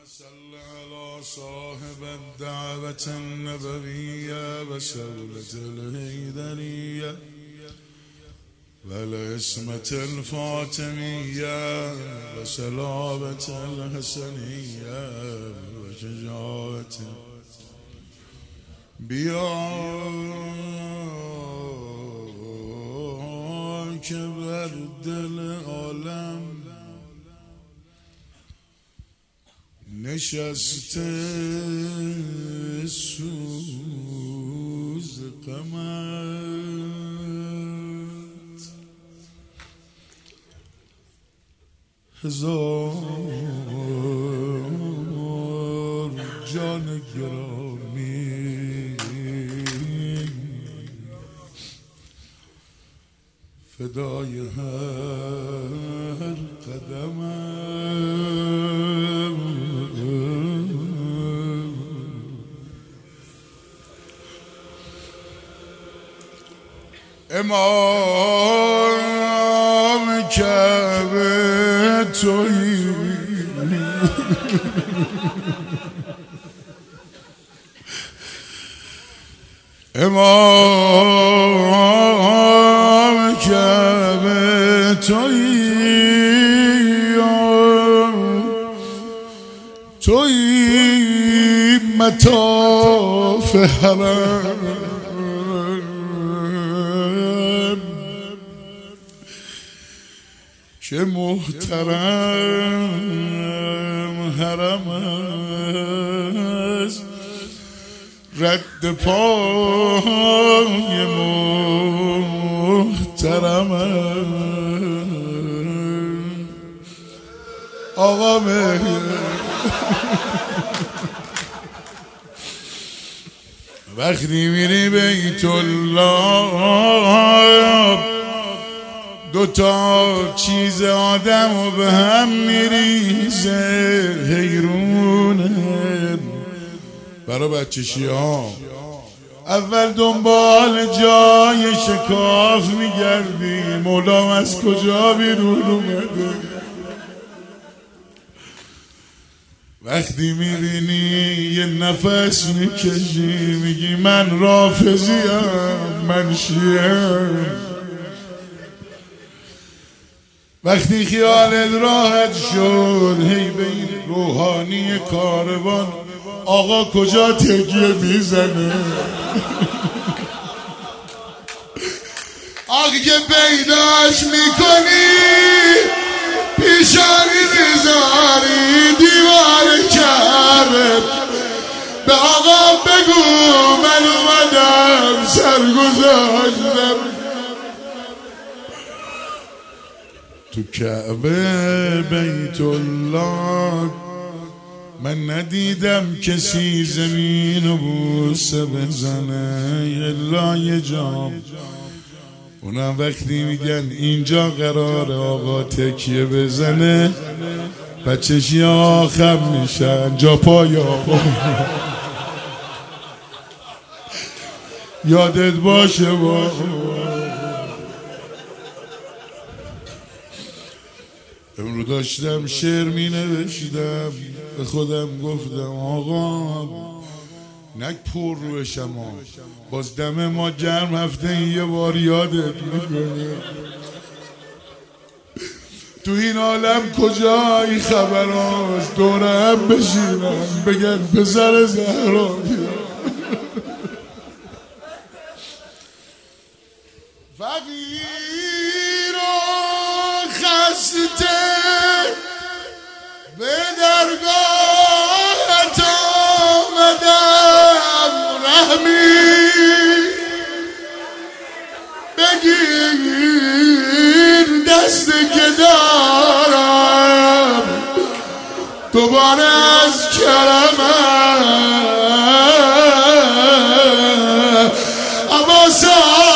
صل على صاحب الدعوة النبوية وسولة الهيدرية والعصمة الفاطمية وسلامة الحسنية وشجاعة بیاک بر دل عالم نشسته سوز غمت هزار جان گرامی فدای هر قدمم امام کعبه تویی امام کعبه تویی مطاف حرم که محترم حرم است رد پای محترم آقا وقتی میری بیت الله دوتا چیز آدمو به هم میریزه حیرونه برای بچه شیعه اول دنبال جای شکاف میگردی مولام از کجا بیرون اومده وقتی میبینی یه نفس میکشی میگی من رافضیم من شیعم وقتی خیالت راحت شد هی به این روحانی کاروان آقا کجا تکیه میزنه آقا که پیداش میکنی پیشانی میذاری دیوار کعبه به آقا بگو من اومدم سرگذاشتم تو کعبه بیت الله من ندیدم کسی زمین و بوسه بزنه الا یه جام اونم وقتی میگن اینجا قرار آقا تکیه بزنه بچه شیعه خم میشن جا پای آقا یادت باشه با امرو داشتم شعر می نوشتم به خودم گفتم آقا نک پر رو شما باز دم ما گرم هفته یه بار یادت میکنه تو این عالم کجایی خبر هاست دوره هم بشینم بگن پسر زهرا فقیر و خسته به درگاهت آمدم رحمی بگیر دست که دارم دوباره از کرمم عباس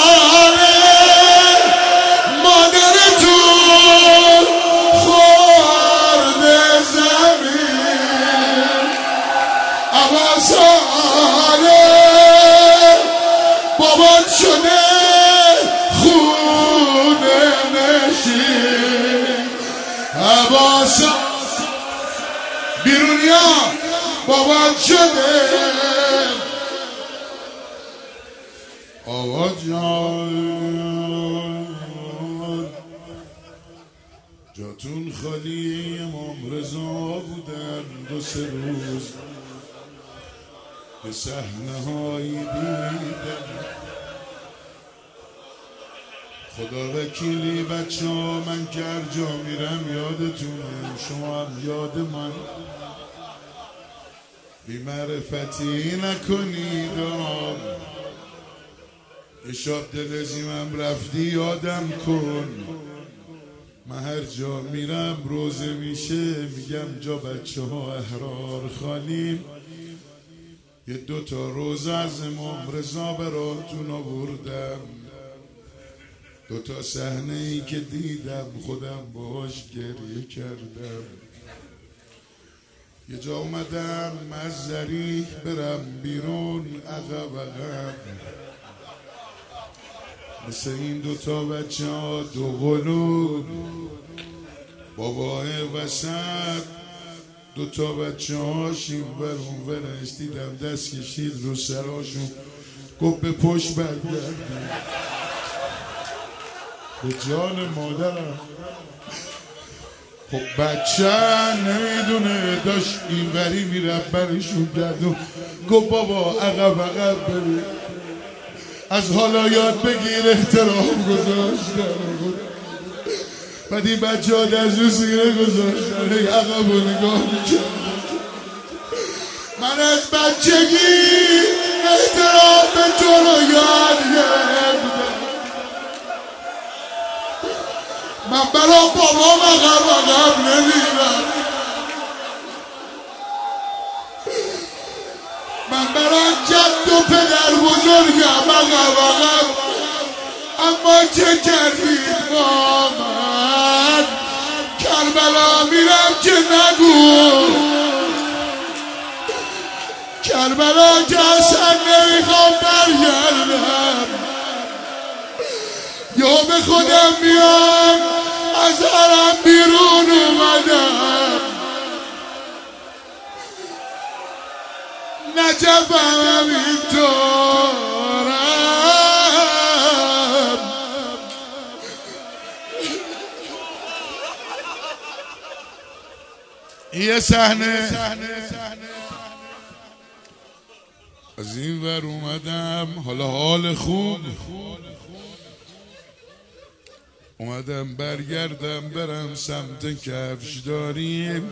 بابات شده خونه نشین عباس بیرونیا بابات شده آقا جان جاتون خالی امام رضا بودن 2-3 روز به صحنه هایی دیدم خدا وکیلی بچه ها من که هر جا میرم یادتونه شما هم یاد من بی معرفتی نکنید یه شب دلزیمم رفتی یادم کن من هر جا میرم روزه میشه میگم جا بچه ها احرار خالیم یه 2 روزه از امام رضا براتون آوردم 2 صحنه ای که دیدم خودم باش گریه کردم یه جا اومدم مزدری برم بیرون عقب مثل این 2 بچه ها 2 قلوب باباه وسط 2 بچه هاش این ور اون ورش دیدم دست کشید رو سراشون گفت به پشت برگردیم به جان مادرم خب بچه نمیدونه داشت این وری میرفت برشون گردون گفت بابا عقب بری از حالا یاد بگیر احترام گذاشتن بعد این بچه ها دست رو سینه گذاشتن هی عقب رو نگاه میکرد من از بچگی احترام به تو رو یاد گرفتم من برا بابام عقب نمیرم من برای جد و پدر بزرگم عقب اما چه کردید با من کربلا میرم که نگو کربلا که اصلا نمیخوام برگردم یا به خودم میام از حرم بیرون اومدم نجفم اینطورم یه صحنه از این ور اومدم حال خوب اومدم برگردم برم سمت کفشداریم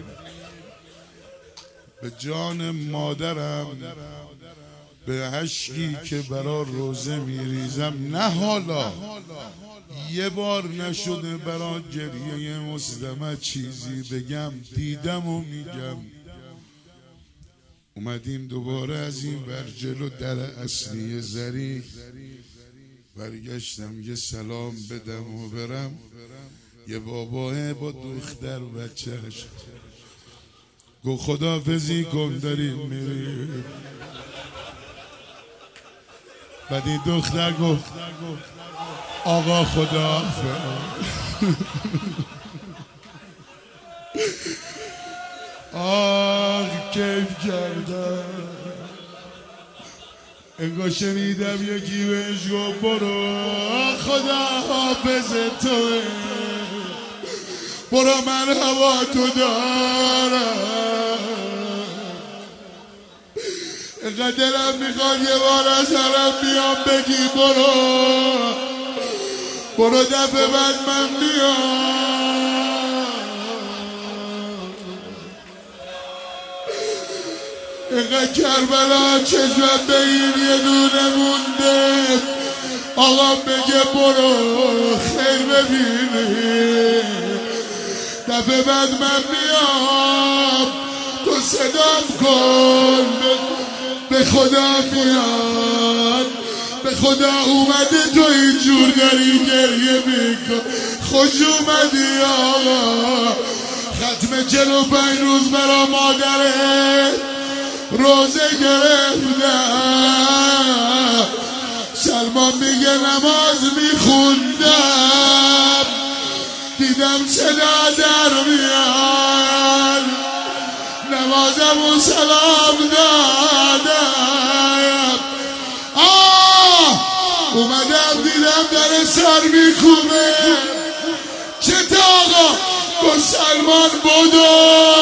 به جان مادرم به عشقی که برا روزه میریزم نه حالا یه بار نشده برا گریه مسلمه چیزی بگم دیدم و میگم اومدیم دوباره از این ور جلو در اصلی زری برگشتم یه سلام بدم و برم یه باباه با دختر بچهش گو خداحافظی کن داریم میریم بعد این دختر گفت آقا خداحافظ آه کیف کردم انگار شنیدم یکی بهش گفت برو خداحافظ توه برو من هوا تو دارم اینقدر دلم میخواد یه بار از حرم بیام بگی برو دفعه بعد من بیام اینقدر کربلا چشمم به این یه دونه مونده آقا بگه برو خیر ببینی دفعه بعد من میام تو صدام کن به خدا میاد به خدا اومده تو اینجور داری گریه میکن خوش اومدی آقا ختم 45 روز برا مادره روزه گرفتم سلمان میگه نماز میخوندم دیدم صدا در میاد پروازم و سلام دادم. اومدم دیدم در سر میکوبه، چه آقا گو سلمان بودو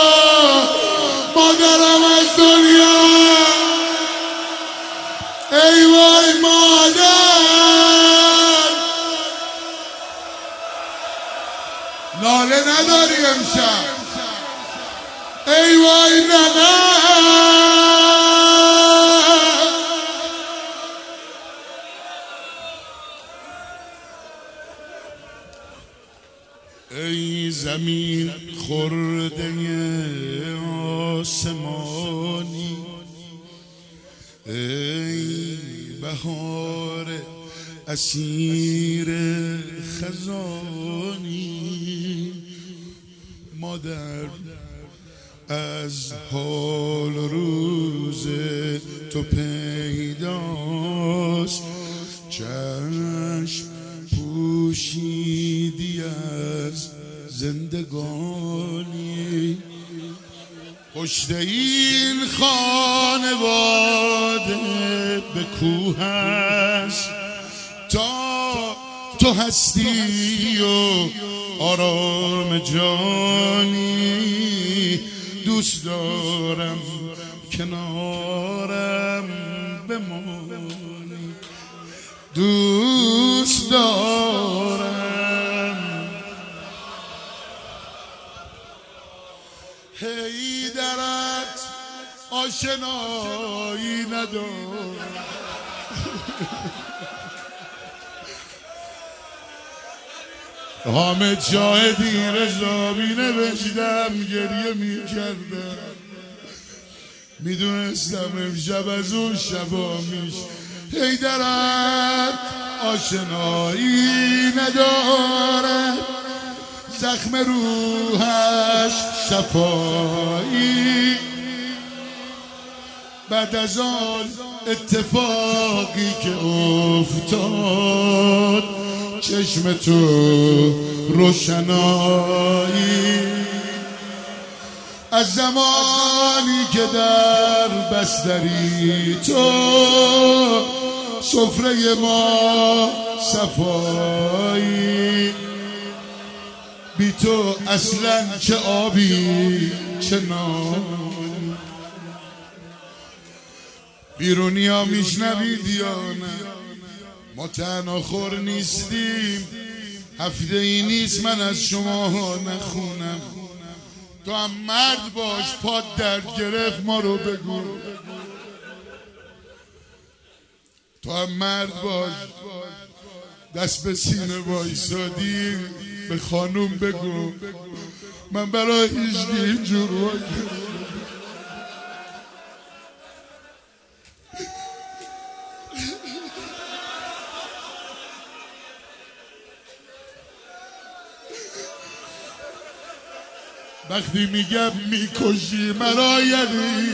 مادرم از دنیا. ای وای مادر، ناله نداری امشب. ای وای ننه، ای زمین خورده آسمانی، ای بهار اسیر خزانی. مادر از حال روز تو پیداست، چشم پوشیدی از زندگانی. پشت این خانواده به کوه است تا تو هستی و آرام جانی. دوست دارم کنارم بمانی، دوست دارم. هی درت آشنایی ندارم. حامد شاهدی رضا می نوشتم، گریه می کردم، میدونستم امشب از اون شبا میشه. هی درت آشنایی نداره، زخم روحش شفایی. بعد از آن اتفاقی که افتاد، چشم تو روشنایی. از زمانی که در بستری تو، سفره ما صفایی. بی تو اصلا چه آبی چه نان. بیرونیا میشنوید یا نه؟ ما تنها نیستیم، هفته ای نیست من از شما نخونم. تو هم مرد باش، پاد درد گرفت ما رو بگو. تو هم مرد باش، دست به سینه وایسادی به خانوم بگو من برای هیچ اینجور وقتی میگم میکشی مرا یعنی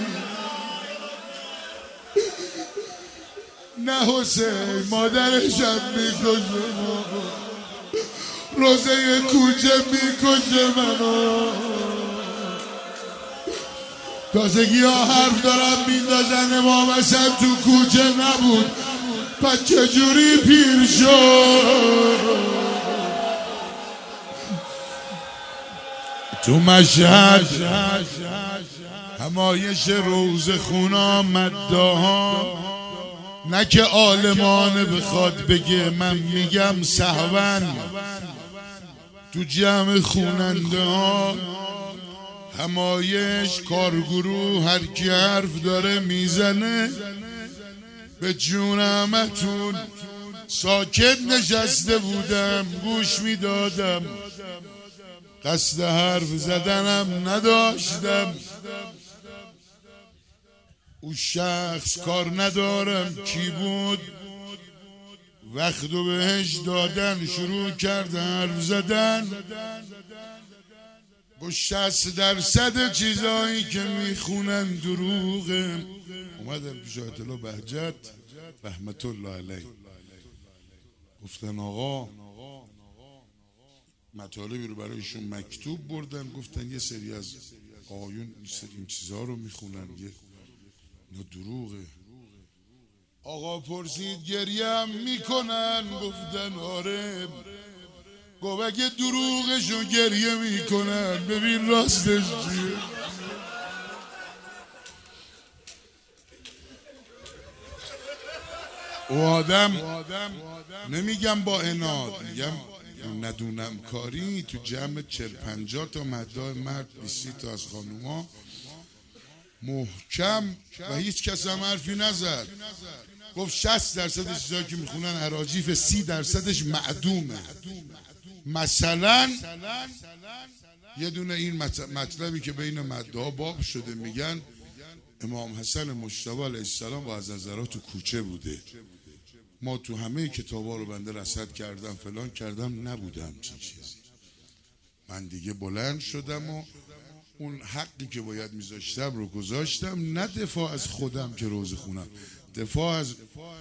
نه حسین مادرشم میکشه، روزه کوچه میکشه منو. تازگی ها حرف دارم میندازن امام حسن تو کوچه نبود، پس چجوری پیر شد؟ تو مشهد همایش روز خونا مداها، نه که عالمانه بخواد بگه، من میگم سهون. تو جمع خوننده ها همایش کارگروه هر کی حرف داره میزنه. به جون همتون ساکت نشسته بودم گوش میدادم، قصد حرف زدنم نداشتم. او شخص کار ندارم کی بود، وقتو بهش دادن شروع کرد حرف زدن. با 60% چیزایی که میخونن دروغه. اومدم پیش آیت الله بهجت رحمت الله علیه، گفتن آقا مطالبی رو برایشون مکتوب بردن، گفتن یه سری از آقایون این چیزها رو میخونن، اینا دروغه. آقا پرسید گریم میکنن؟ گفتن آره. گفت اگه دروغشو گریه میکنن ببین راستش چیه. و آدم نمیگم با عناد، میگم ندونم کاری تو جمع 40-50 تا مداح مرد 20 تا از خانوما محکم و هیچ کس هم حرفی نزد. گفت 60% چیزایی که میخونن اراجیف، 30% معدومه. مثلا یه دونه این مطلبی که بین مداحا باب شده، میگن امام حسن مجتبی علیه السلام با از نظرها تو کوچه بوده. ما تو همه کتابا رو بنده رصد کردم فلان کردم، نبودم چی چیزی. من دیگه بلند شدم و اون حقی که باید میذاشتم رو گذاشتم، نه دفاع از خودم که روزه خونم، دفاع از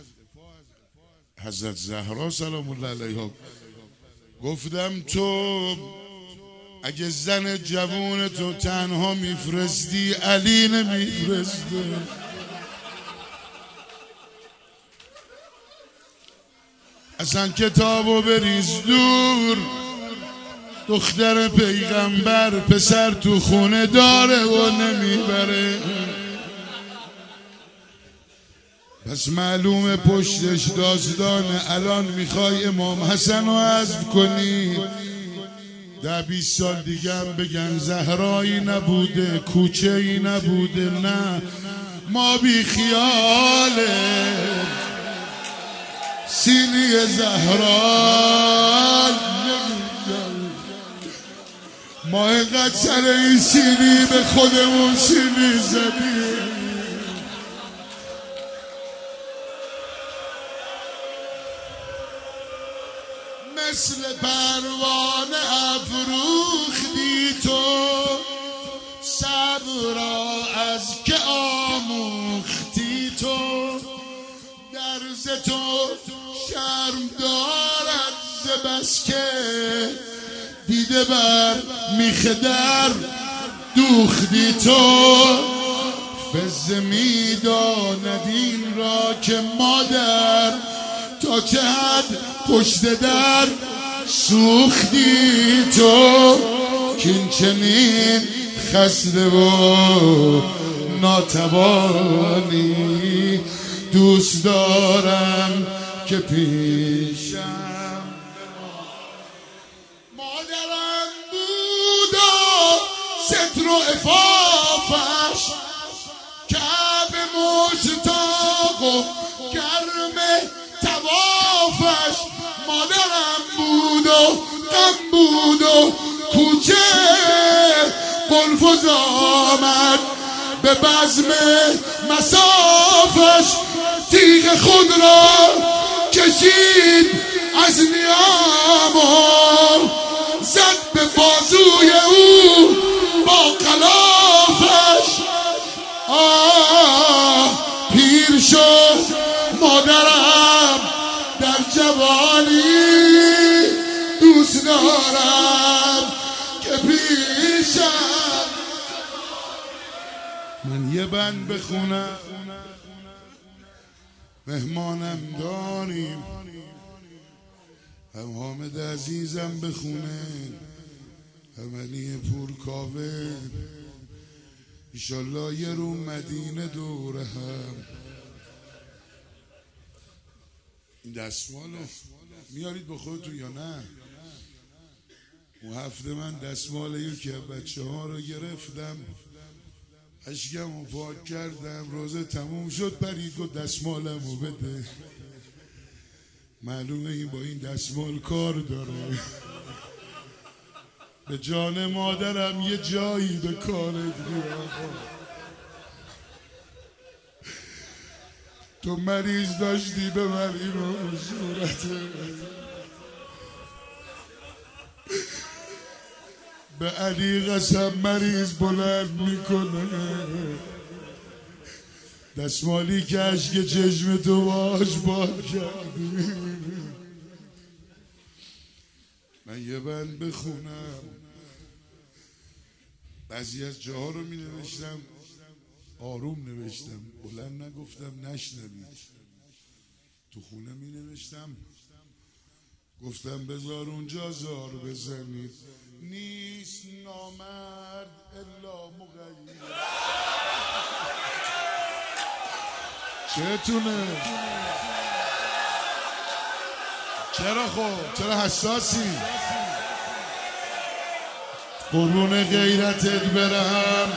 حضرت زهرا سلام الله علیها. گفتم تو اگه زن جوون تو تنها میفرستی علی نمیفرسته. اصلا کتابو بریز دور، دختر پیغمبر پسر تو خونه داره و نمیبره. پس معلومه پشتش داستانه. الان میخوای امام حسن رو حذف کنی، 10-20 سال دیگه هم بگن زهرایی نبوده، کوچه ای نبوده. نه، ما بی خیاله سینی زهرا، ما اینقدر سر این سینی به خودمون سینی زدیم. مثل پروانه افروختی تو، صبر را از که آموختی تو. درز تو شرم دارد ز بس که دیده بر میخ در دوختی تو. فز میداند این را که مادر تا چه حد پشت در سوختی تو. کین چنین خسته و ناتوانی دوست دارم که پیشم مادرم بود و ستر و عفافش، کعب مشتاق و گرم توافش. مادرم بود و غم بود و کوچه قلفز آمد به بزم مسافش. تیغ خود را کشید از نیام و زد به بازوی او با غلافش. پیر شد مادرم در جوانی، دوست دارم که پیشم. من یه بند بخونم، مهمانم داریم، هم حامد عزیزم بخونه، هم علی پورکاوه. ایشالله یه رو مدینه دوره هم. این دستمالو میارید با خودتون یا نه؟ اون هفته من دستمال یکی از بچه ها رو گرفتم، اشکم رو پاک کردم، روزه تموم شد پرید گفت دستمالم رو بده. معلومه این با این دستمال کار داره. به جان مادرم یه جایی به کارت میاد. تو مریض داشتی به من اینو صورته، به علی قسم مریض بلند میکنه. دستمالی که عشق چشم تو باش باد کردی. من یه بند بخونم، بعضی از جاها رو می نوشتم آروم نوشتم، بلند نگفتم نشنوید. تو خونه می نوشتم گفتم بذار اونجا زار بزنید، نیست نامرد الا مغیر. چتونه؟ چرا خب؟ چرا حساسی؟ قربون غیرتت برم.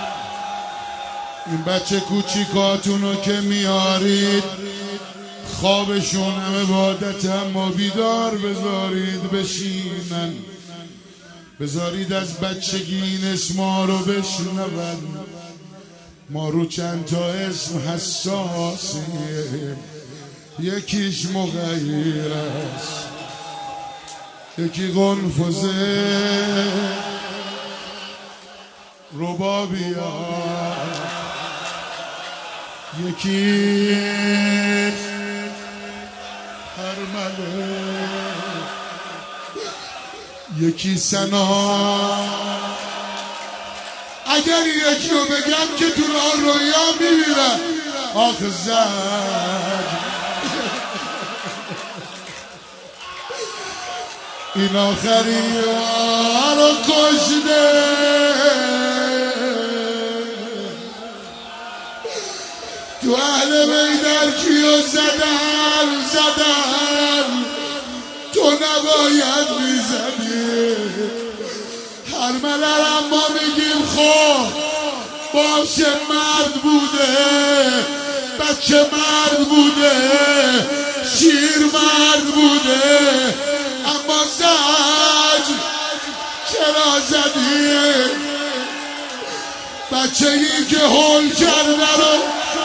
این بچه کوچیکاتونو که میارید خوابشون هم عبادت، اما بیدار بذارید بشینن، بذارید از بچگی این اسما رو بشنون. ما رو چند تا اسم حساسیم، یکیش مغیر است، یکی قنفذه، ربابیا، یکی هرمله، یکی سنا. اگر یکی رو بگم که تو راه رویا میمیرم، آخه زد این آخری رو کشده. تو اهل بیدر کیو زدن، تو نباید میزدی. هر ملرم ما میگیم خب باشه مرد بوده، بچه مرد بوده، شیر مرد بوده، اما زج چرا زدی؟ بچه ای که هول کرده رو،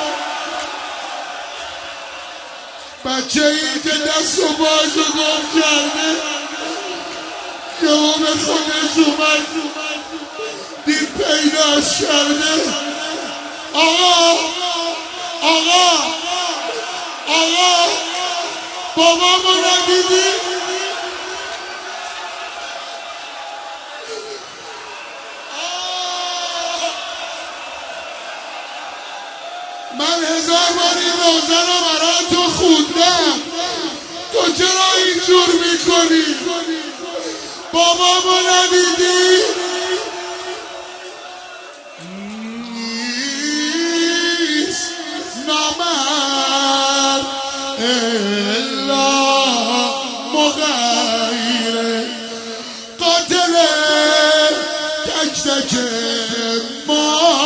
بچه ای که دست و بازو گم کرده، یهو به خودش اومد دید پیداش کرده. آقا بابامو ندیدی؟ من 1000 بار این روزه رو برای تو خوندم، تو چرا اینجور میکنی؟ بابامو ندیدی؟ نیست نامرد الا مغیر، قاتل تک تک ما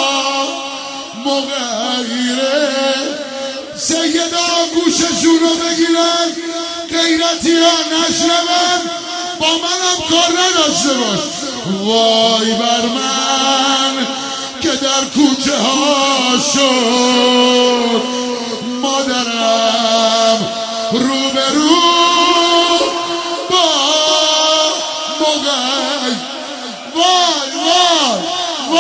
مغیره. سیدا گوششون رو بگیرن، غیرتی ها نشنون، با منم کار نداشته باش. وای بر من که در کوچه ها شد مادرم روبرو با مغیر. وای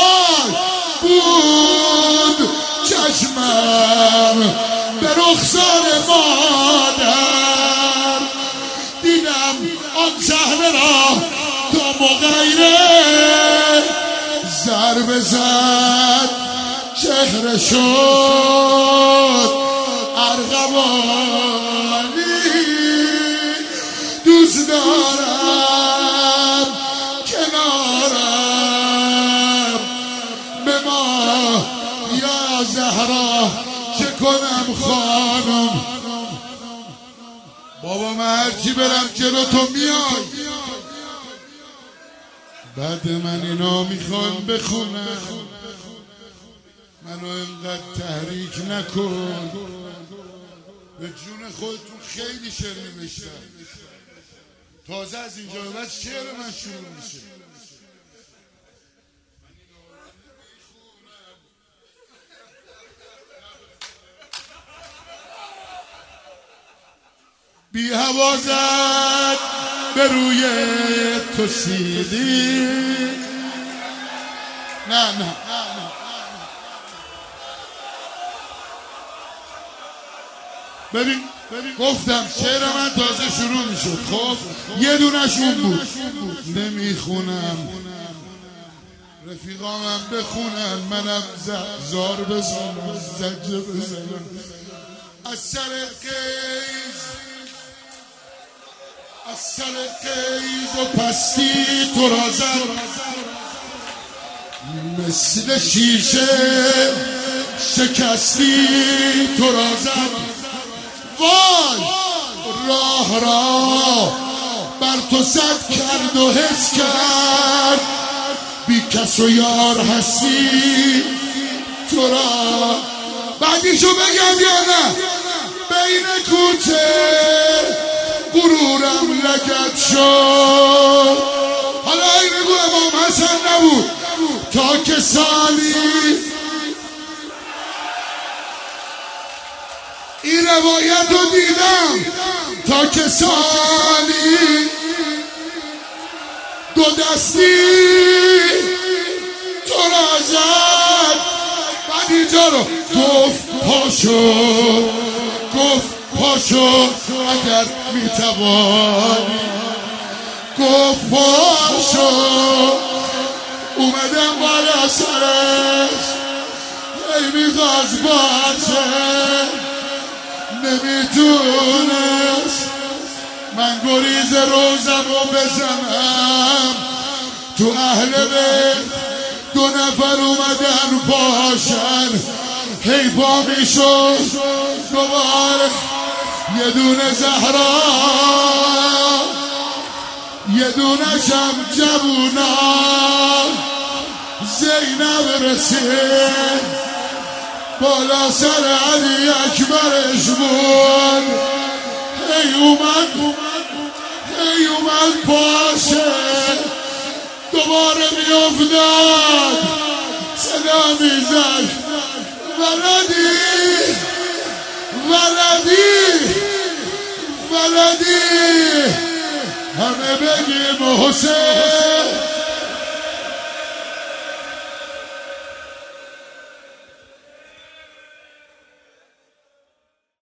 بود چشمم به رخسار مادر، دیدم آن صحنه را تا مغیره ضربه زد، چهره شد ارغوانی. دوست دارم کنارم به ما یا زهرا، چه کنم خانم؟ بابا من هرچی برم جلو تو میای، بعد من اینا میخوان بخونم، منو اینقدر تحریک نکن. به جون خودتون خیلی شعر نوشتم، تازه از اینجا به بعد شعر من شروع میشه. بی هوا زد به روی تو سیدی. نه ببین گفتم شعر من تازه شروع میشد، خب یه دونش اون بود. نمیخونم رفیقامم بخونن منم زار بزنم زجه بزنم از سر قیز و پستی تو را زد مثل شیشه شکستی تو را زد وای راه بر تو صد کرد و حس کرد بی کس و یار هستی تو را بعدیشو بگم یا نه بین کوچه غرورم لگد شد حالا این بگو امام حسن نبود تا که سالی این روایت رو دیدم تا که سالی دو دستی تو را زد بعد اینجا رو گفت پاشو اگر میتوانی گفت پاشو اومدم بالا سرش ای میخواست باشه نمیتونست من گریز روزم رو بزنم تو اهل بیت دو نفر اومدن پاشن هی پا میشد دوباره یه دونه زهرا یه دونه شم جوونا زینب رسید بالا سر علی اکبرش بود هی اومد پاشه دوباره میافتاد صدا میزد ولدی همه بگیم حسین